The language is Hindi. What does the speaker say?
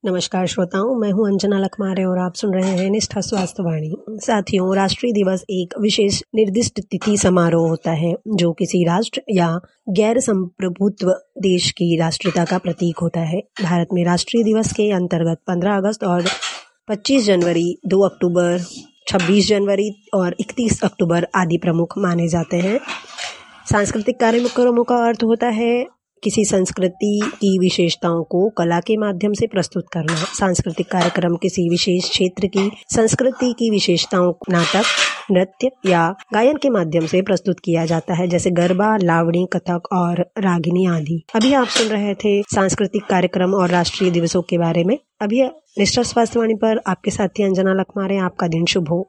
नमस्कार श्रोताओं, मैं हूं अंजना लखमारे और आप सुन रहे हैं निष्ठा स्वास्थ्य वाणी। साथियों, राष्ट्रीय दिवस एक विशेष निर्दिष्ट तिथि समारोह होता है जो किसी राष्ट्र या गैर संप्रभुत्व देश की राष्ट्रीयता का प्रतीक होता है। भारत में राष्ट्रीय दिवस के अंतर्गत 15 अगस्त और 25 जनवरी, 2 अक्टूबर, 26 जनवरी और 31 अक्टूबर आदि प्रमुख माने जाते हैं। सांस्कृतिक कार्यक्रमों का अर्थ होता है किसी संस्कृति की विशेषताओं को कला के माध्यम से प्रस्तुत करना। सांस्कृतिक कार्यक्रम किसी विशेष क्षेत्र की संस्कृति की विशेषताओं को नाटक, नृत्य या गायन के माध्यम से प्रस्तुत किया जाता है, जैसे गरबा, लावणी, कथक और रागिनी आदि। अभी आप सुन रहे थे सांस्कृतिक कार्यक्रम और राष्ट्रीय दिवसों के बारे में। अभी निष्ठा स्वास्थ्य वाणी पर आपके साथी अंजना लखमारे। आपका दिन शुभ हो।